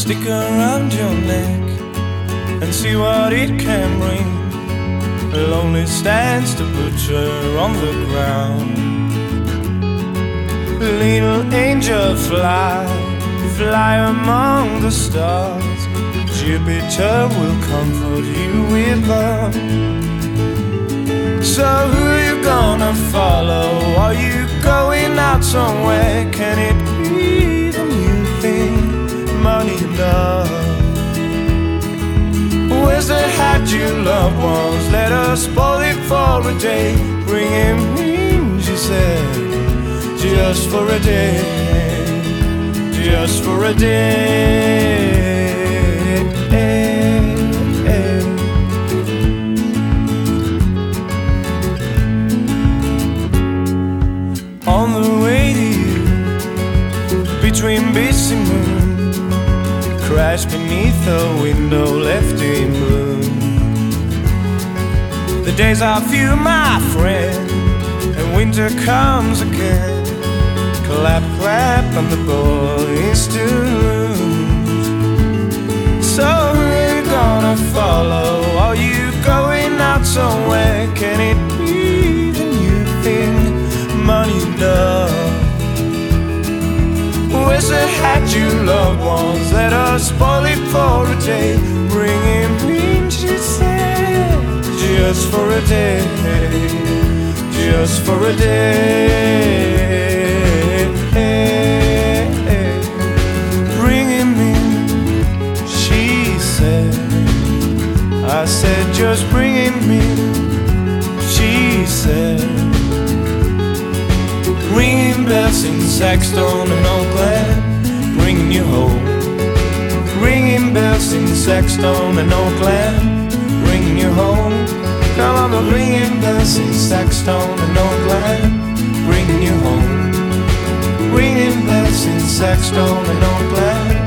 stick around your neck and see what it can bring. Lonely stands the butcher on the ground. Little angel fly, fly among the stars. Jupiter will comfort you with love. So who you gonna follow? Are you going out somewhere? Can it be the new thing, money, love? Where's the hat you loved once? Let us spoil it for a day. Bring him in, she said, just for a day, just for a day. On the way to you, between busy moon, crashed beneath a window left in bloom. The days are few, my friend, and winter comes again. Clap, clap, and the boys to lose. So who you gonna follow? Are you going out somewhere? Can it be the new thing, money, love? Where's the hat you loved once? Let us spoil it for a day. Bring him in, she said, just for a day, just for a day. Bring him in, she said. I said, just bring him in, she said. Ringing bells in Saxton and Oakland, bringing you home. Ringing bells in Saxton and Oakland, bringing you home. Come on, the ringing bells in Saxton and Oakland, bringing you home. Ringing bells in Saxton and Oakland.